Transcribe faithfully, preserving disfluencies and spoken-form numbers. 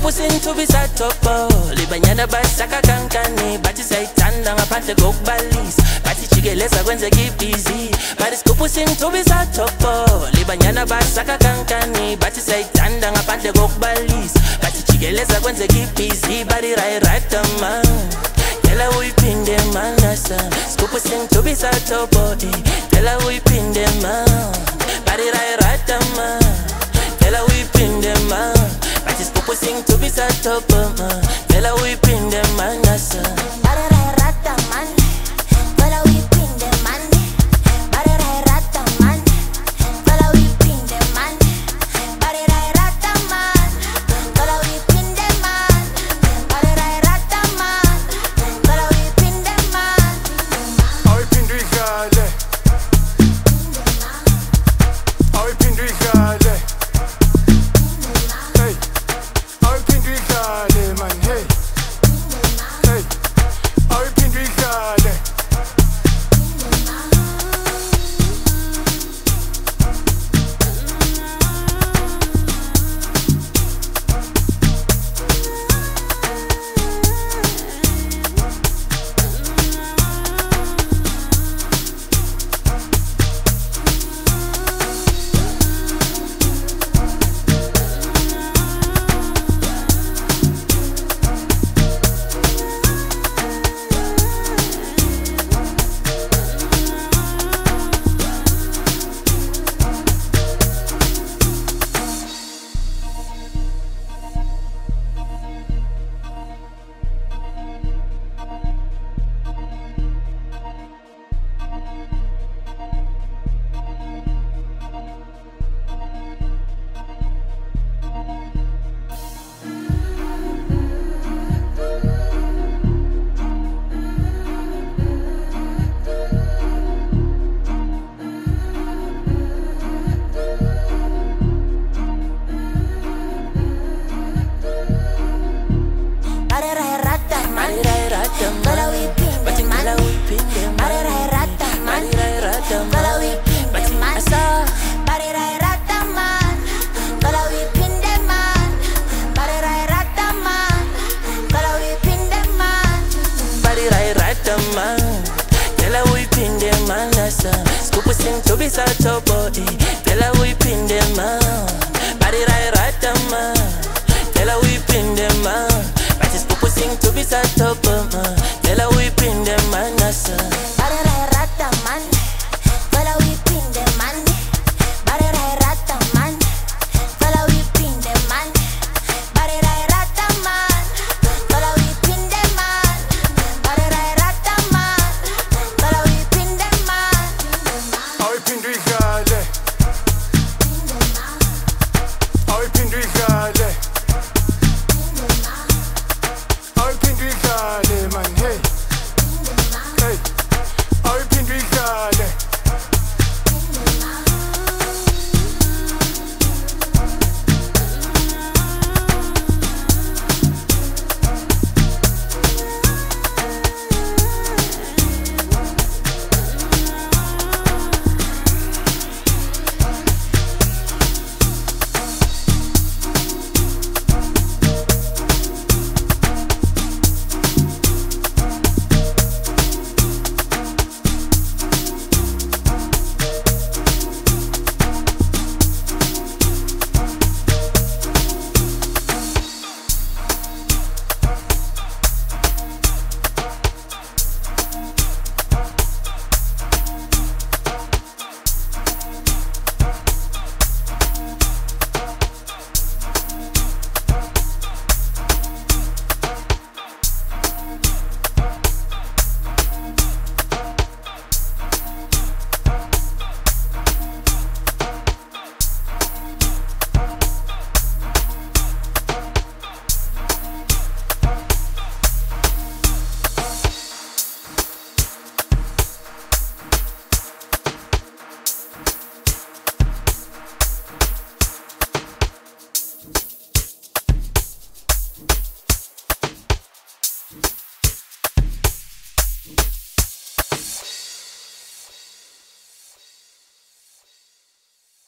Sikupusinto bisatopo libanyana basaka kankani bathi sayithanda ngaphandle kokubalisa bathi jikeleza kwenzeka ibhizi bathi sikupusinto bisatopo libanyana basaka kankani bathi sayithanda ngaphandle kokubalisa bathi jikeleza kwenzeka ibhizi bathi right right man tela uyiphinde manasa sikupusinto bisatopo tela uyiphinde man bathi right right man tela uyiphinde man bathi sikupusinto to be sat up, man. Tell her we pin them man, that's uh. Rata man, tell her we pin them man. Rata man, tell her we pin them man. Rata man, tell her we pin them man. Rata man, tell her we pin them man. Ay pindrigale, ay pindrigale. Tell her we pin them man, that's uh. Sikupusinto bisatopo tell her we pin them man. Body right right man. Tell her we pin them man. But it's sikupusinto bisatopo